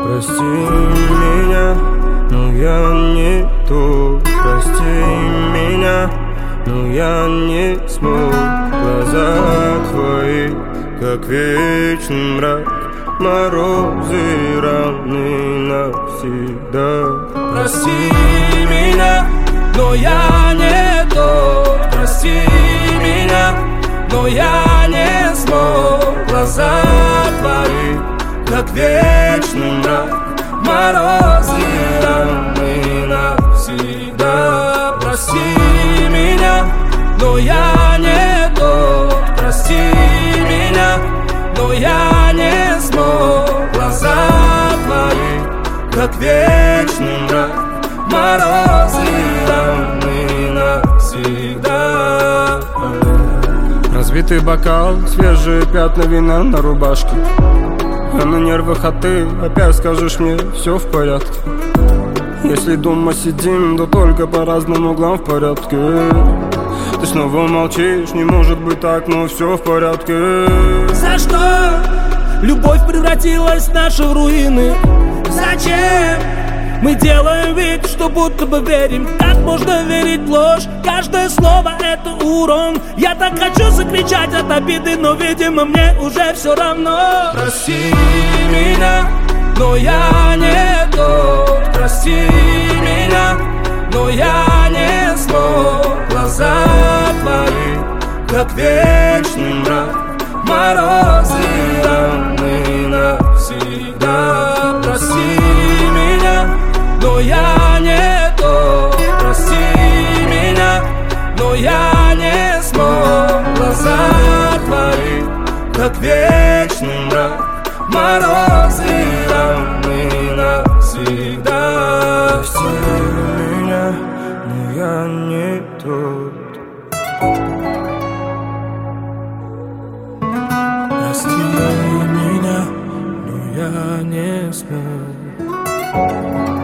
Прости меня, но я не тот. Прости меня, но я не смог. Глаза твои, как вечный мрак, морозы раны навсегда. Прости меня, но я не тот. Прости меня, но я не смог. Глаза твои, как вечный мрак, морозы раны навсегда. Прости меня, но я не тот. Прости меня, но я не смог. Глаза твои, как вечный мрак, морозы раны навсегда. Разбитый бокал, свежие пятна вина на рубашке. Я на нервах, а ты опять скажешь мне, все в порядке. Если дома сидим, то только по разным углам в порядке. Ты снова молчишь, не может быть так, но все в порядке. За что любовь превратилась в наши руины? Зачем мы делаем вид, что будто бы верим? Как можно верить в ложь? Каждое слово это урон. Я так хочу закричать от обиды, но, видимо, мне уже все равно. Прости меня, но я не тот. Прости меня, но я не смог. Глаза твои, как вечный мрак, морозы раны навсегда. Прости меня, но я не тот. Прости меня, но я не смог. Глаза твои, как вечный мрак, морозы раны навсегда. Прости меня, но я не тот. Прости меня, но я не смог.